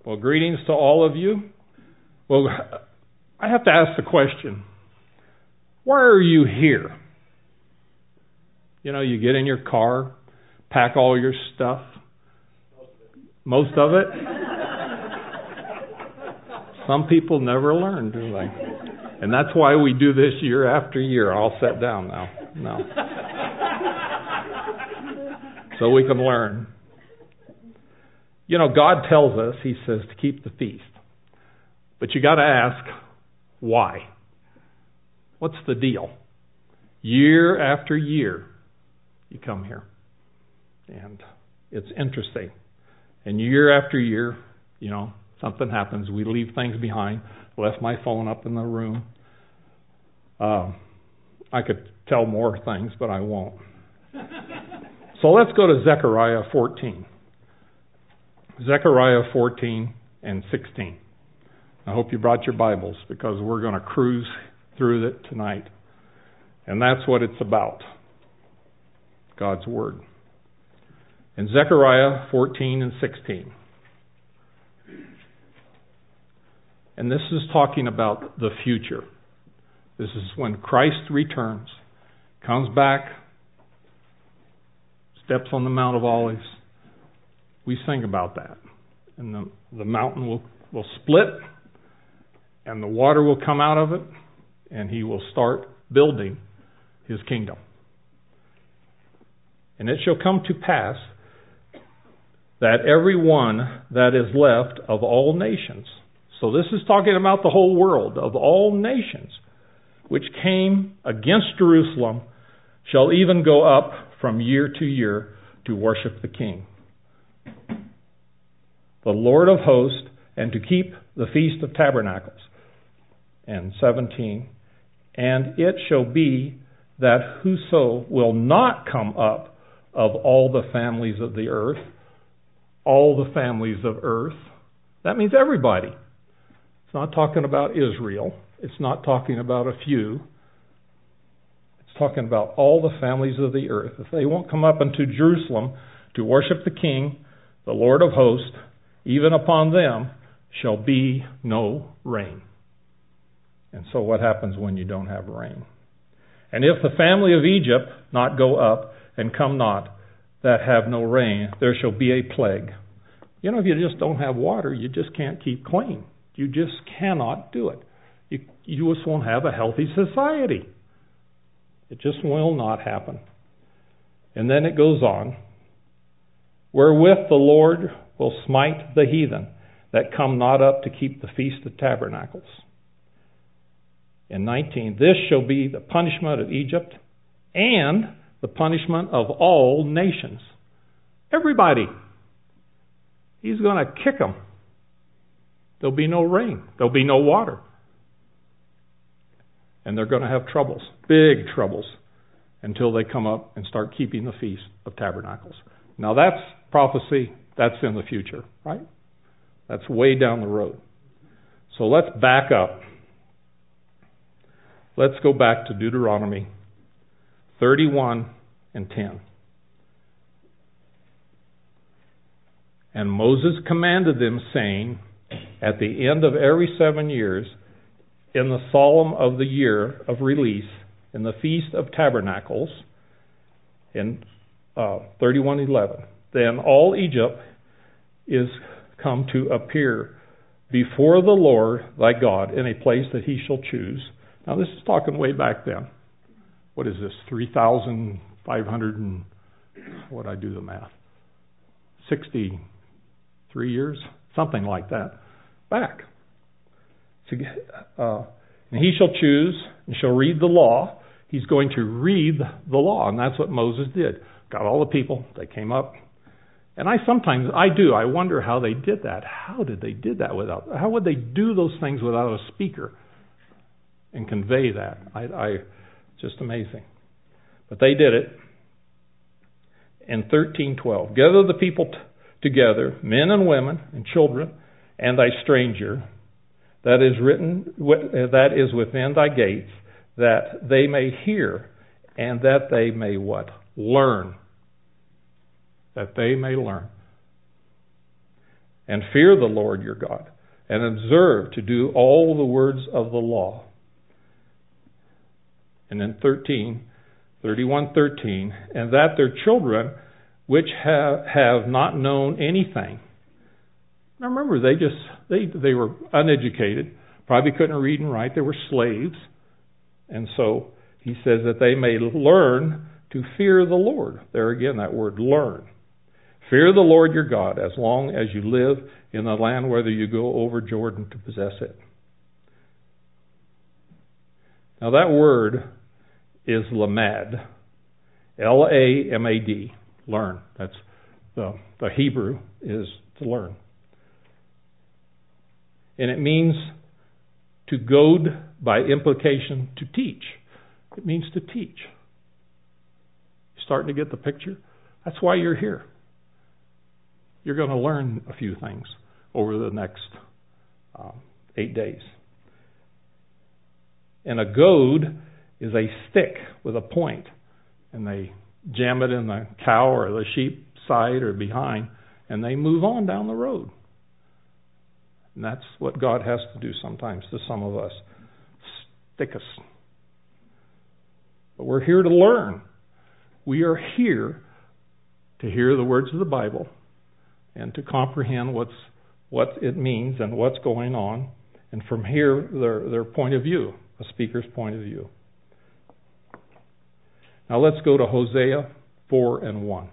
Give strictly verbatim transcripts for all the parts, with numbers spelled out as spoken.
Well, greetings to all of you. Well, I have to ask the question, why are you here? You know, you get in your car, pack all your stuff. Most of it. Some people never learn, do they? And that's why we do this year after year. I'll sit down now. No. So we can learn. You know, God tells us, He says, to keep the feast. But you got to ask, why? What's the deal? Year after year, you come here. And it's interesting. And year after year, you know, something happens. We leave things behind. Left my phone up in the room. Uh, I could tell more things, but I won't. So let's go to Zechariah fourteen. Zechariah fourteen and sixteen. I hope you brought your Bibles because we're going to cruise through it tonight. And that's what it's about. God's Word. In Zechariah fourteen and sixteen. And this is talking about the future. This is when Christ returns, comes back, steps on the Mount of Olives. We sing about that. And the, the mountain will, will split, and the water will come out of it, and He will start building His kingdom. And it shall come to pass that every one that is left of all nations, so this is talking about the whole world, of all nations, which came against Jerusalem, shall even go up from year to year to worship the King, the Lord of hosts, and to keep the Feast of Tabernacles. And seventeen, and it shall be that whoso will not come up of all the families of the earth, all the families of earth, that means everybody. It's not talking about Israel. It's not talking about a few. It's talking about all the families of the earth. If they won't come up unto Jerusalem to worship the King, the Lord of hosts, even upon them shall be no rain. And so what happens when you don't have rain? And if the family of Egypt not go up and come not, that have no rain, there shall be a plague. You know, if you just don't have water, you just can't keep clean. You just cannot do it. You, you just won't have a healthy society. It just will not happen. And then it goes on. Wherewith the Lord will smite the heathen that come not up to keep the Feast of Tabernacles. In nineteen, this shall be the punishment of Egypt and the punishment of all nations. Everybody. He's going to kick them. There'll be no rain. There'll be no water. And they're going to have troubles, big troubles, until they come up and start keeping the Feast of Tabernacles. Now that's prophecy. That's in the future, right? That's way down the road. So let's back up. Let's go back to Deuteronomy thirty-one and ten. And Moses commanded them, saying, at the end of every seven years, in the solemn of the year of release, in the Feast of Tabernacles, in uh, thirty-one eleven, then all Egypt is come to appear before the Lord thy God in a place that He shall choose. Now this is talking way back then. What is this? three thousand five hundred and, what I do the math? sixty-three years? Something like that. Back. So, uh, and he shall choose and shall read the law. He's going to read the law, and that's what Moses did. Got all the people. They came up. And I sometimes, I do, I wonder how they did that. How did they did that without, how would they do those things without a speaker and convey that? I, I just amazing. But they did it. In thirteen twelve, gather the people t- together, men and women and children, and thy stranger that is written, that is within thy gates, that they may hear, and that they may what? Learn. That they may learn. and fear the Lord your God, and observe to do all the words of the law. And then thirteen, thirty-one thirteen, and that their children, which have, have not known anything. Now remember, they just they they were uneducated, probably couldn't read and write. They were slaves, and so he says that they may learn to fear the Lord. There again, that word learn. Fear the Lord your God as long as you live in the land, whether you go over Jordan to possess it. Now that word is lamad, L A M A D, learn. That's the, the Hebrew is to learn. And it means to goad, by implication, to teach. It means to teach. Starting to get the picture? That's why you're here. You're going to learn a few things over the next um, eight days. And a goad is a stick with a point, and they jam it in the cow or the sheep side or behind, and they move on down the road. And that's what God has to do sometimes to some of us. Stick us. But we're here to learn. We are here to hear the words of the Bible and to comprehend what's what it means and what's going on, and from here their their point of view, a speaker's point of view. Now let's go to Hosea four and one.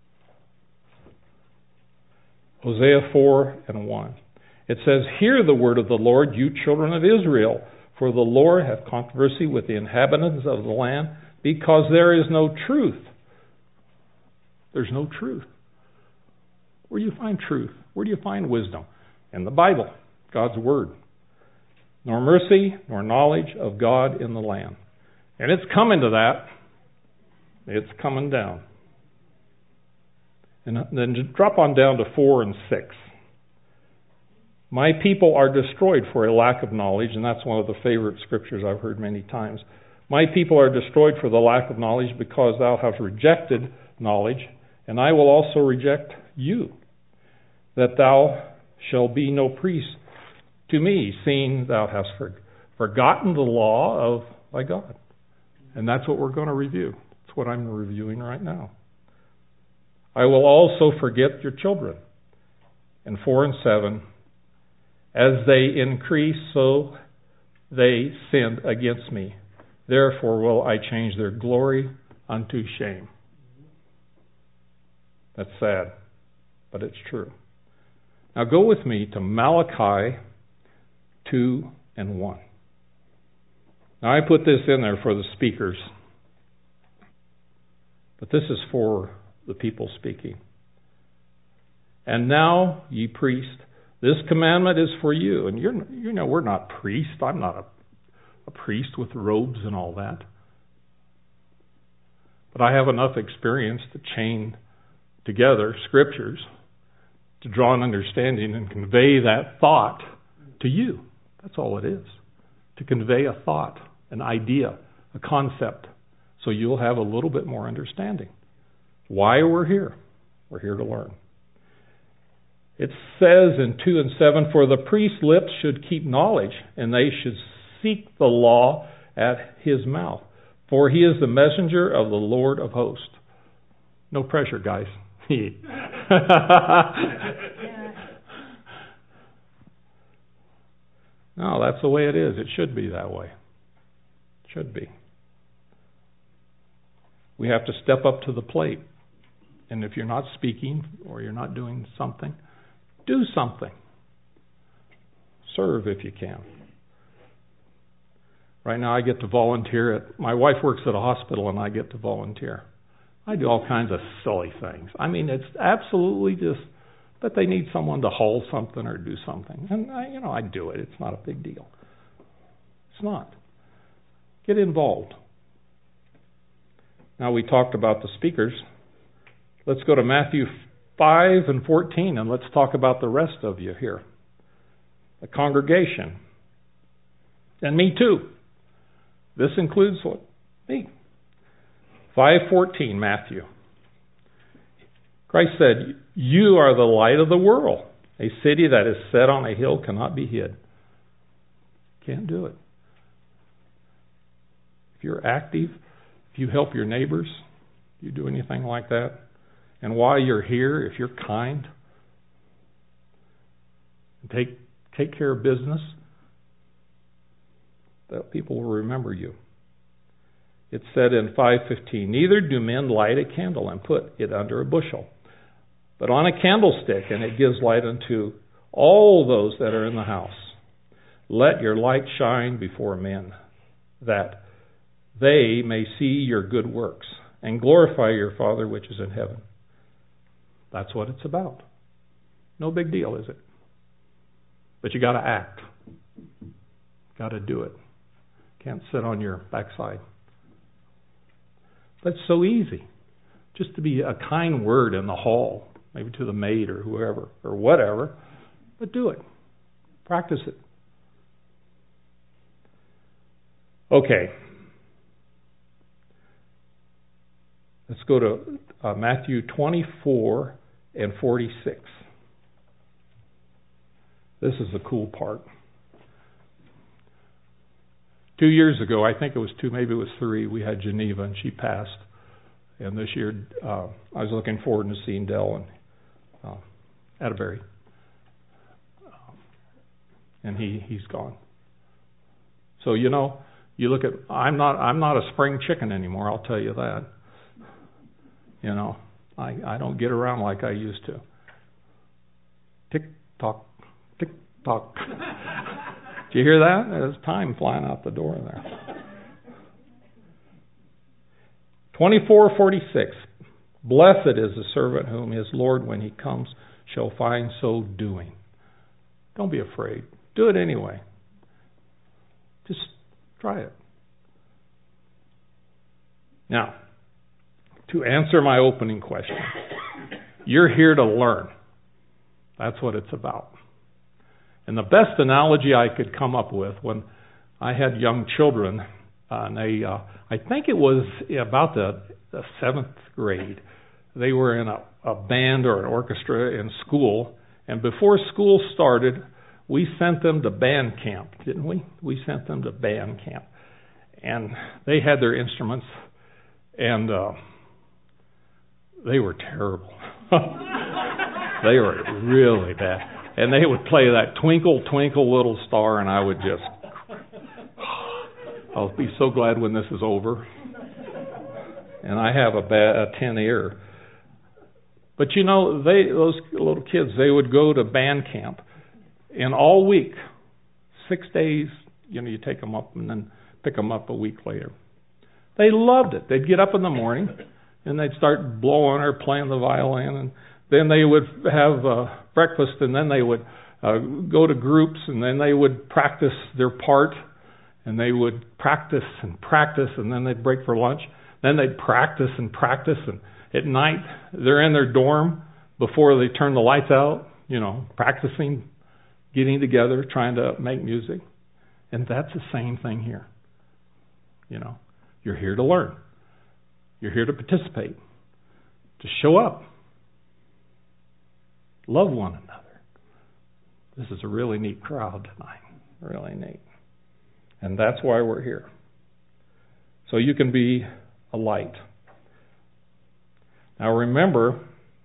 Hosea four and one. It says, "Hear the word of the Lord, you children of Israel, for the Lord hath controversy with the inhabitants of the land, because there is no truth." There's no truth. Where do you find truth? Where do you find wisdom? In the Bible, God's Word. Nor mercy, nor knowledge of God in the land. And it's coming to that. It's coming down. And then drop on down to four and six. "My people are destroyed for a lack of knowledge," and that's one of the favorite scriptures I've heard many times. "My people are destroyed for the lack of knowledge, because thou hast rejected knowledge, and I will also reject you, that thou shalt be no priest to me, seeing thou hast for, forgotten the law of thy God." And that's what we're going to review. That's what I'm reviewing right now. "I will also forget your children." And four and seven, "As they increase, so they sinned against me. Therefore will I change their glory unto shame." That's sad, but it's true. Now go with me to Malachi two and one. Now I put this in there for the speakers, but this is for the people speaking. "And now, ye priests, this commandment is for you." And you're, you know, we're not priests. I'm not a, a priest with robes and all that. But I have enough experience to chain together scriptures to draw an understanding and convey that thought to you. That's all it is. To convey a thought, an idea, a concept, so you'll have a little bit more understanding. Why we're here? We're here to learn. It says in two and seven, "For the priest's lips should keep knowledge, and they should seek the law at his mouth. For he is the messenger of the Lord of hosts." No pressure, guys. No, that's the way it is. It should be that way. It should be. We have to step up to the plate. And if you're not speaking or you're not doing something, do something. Serve if you can. Right now I get to volunteer at, my wife works at a hospital and I get to volunteer. I do all kinds of silly things. I mean, it's absolutely just, but they need someone to haul something or do something. And, I, you know, I do it. It's not a big deal. It's not. Get involved. Now we talked about the speakers. Let's go to Matthew five and fourteen and let's talk about the rest of you here. The congregation. And me too. This includes what? Me. five fourteen, Matthew. Christ said, "You are the light of the world. A city that is set on a hill cannot be hid. Can't do it. If you're active, if you help your neighbors, if you do anything like that, and while you're here, if you're kind, take take care of business, that people will remember you. It said in five fifteen, neither do men light a candle and put it under a bushel, but on a candlestick, and it gives light unto all those that are in the house. Let your light shine before men, that they may see your good works and glorify your Father which is in heaven. That's what it's about. No big deal, is it? But you got to act. Got to do it. Can't sit on your backside. That's so easy. Just to be a kind word in the hall, maybe to the maid or whoever or whatever, but do it. Practice it. Okay. Let's go to uh, Matthew twenty-four and forty-six. This is the cool part. Two years ago, I think it was two, maybe it was three, we had Geneva, and she passed. And this year, uh, I was looking forward to seeing Dell and uh, Atterbury. And he, he's gone. So, you know, you look at, I'm not I'm not a spring chicken anymore, I'll tell you that. You know, I, I don't get around like I used to. Tick tock, tick tock. Did you hear that? There's time flying out the door there. twenty-four forty-six. Blessed is the servant whom his Lord, when he comes, shall find so doing. Don't be afraid. Do it anyway. Just try it. Now, to answer my opening question, you're here to learn. That's what it's about. And the best analogy I could come up with when I had young children, uh, and they, uh, I think it was about the, the seventh grade, they were in a, a band or an orchestra in school, and before school started, we sent them to band camp, didn't we? We sent them to band camp. And they had their instruments, and uh, they were terrible. They were really bad. And they would play that Twinkle, Twinkle, Little Star, and I would just, I'll be so glad when this is over. And I have a, bad, a tin ear. But you know, they those little kids, they would go to band camp, and all week, six days, you know, you take them up and then pick them up a week later. They loved it. They'd get up in the morning, and they'd start blowing or playing the violin, and then they would have uh, breakfast, and then they would uh, go to groups, and then they would practice their part, and they would practice and practice, and then they'd break for lunch. Then they'd practice and practice, and at night they're in their dorm before they turn the lights out, you know, practicing, getting together, trying to make music. And that's the same thing here. You know, you're here to learn. You're here to participate, to show up. Love one another. This is a really neat crowd tonight. Really neat. And that's why we're here. So you can be a light. Now remember,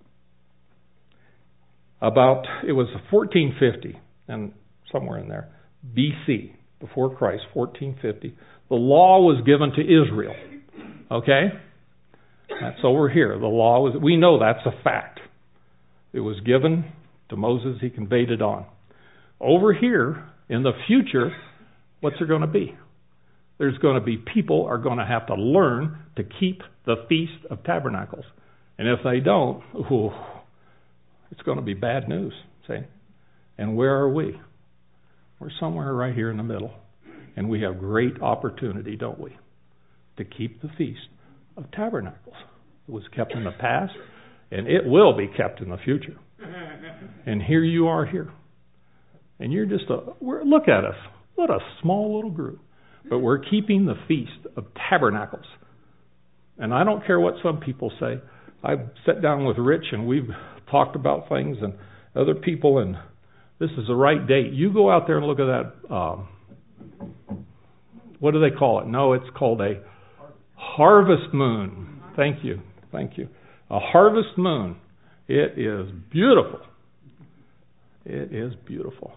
about, it was fourteen fifty, and somewhere in there, B C, before Christ, fourteen fifty, the law was given to Israel. Okay? That's over here. The law was, we know that's a fact. It was given to Moses. He conveyed it on. Over here, in the future, what's there going to be? There's going to be people are going to have to learn to keep the Feast of Tabernacles. And if they don't, ooh, it's going to be bad news. See? And where are we? We're somewhere right here in the middle. And we have great opportunity, don't we, to keep the Feast of Tabernacles. It was kept in the past, and it will be kept in the future. And here you are here. And you're just a, we're, look at us. What a small little group. But we're keeping the Feast of Tabernacles. And I don't care what some people say. I've sat down with Rich, and we've talked about things, and other people, and this is the right date. You go out there and look at that. Um, what do they call it? No, it's called a harvest moon. Thank you. Thank you. A harvest moon. It is beautiful. It is beautiful.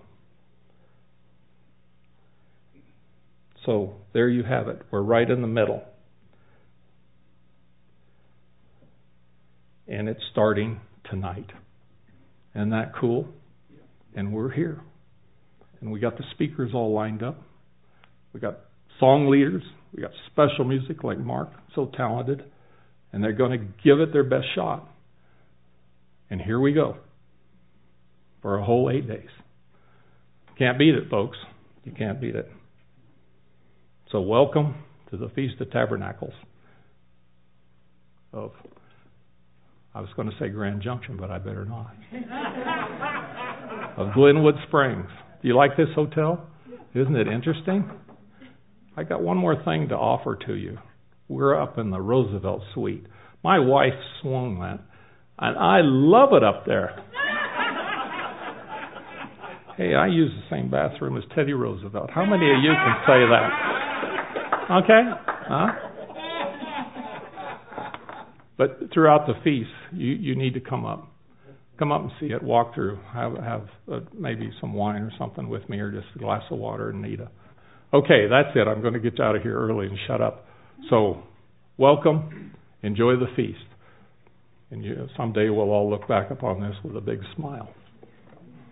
So there you have it. We're right in the middle. And it's starting tonight. Isn't that cool? And we're here. And we got the speakers all lined up. We got song leaders. We got special music like Mark, so talented. And they're going to give it their best shot. And here we go. For a whole eight days. Can't beat it, folks. You can't beat it. So welcome to the Feast of Tabernacles of, I was going to say Grand Junction, but I better not. Of Glenwood Springs. Do you like this hotel? Isn't it interesting? I got one more thing to offer to you. We're up in the Roosevelt Suite. My wife swung that, and I love it up there. Hey, I use the same bathroom as Teddy Roosevelt. How many of you can say that? Okay? Huh? But throughout the feast, you, you need to come up. Come up and see it, walk through, have, have uh, maybe some wine or something with me, or just a glass of water and Nita. Okay, that's it. I'm going to get you out of here early and shut up. So, welcome. Enjoy the feast. And you, someday we'll all look back upon this with a big smile.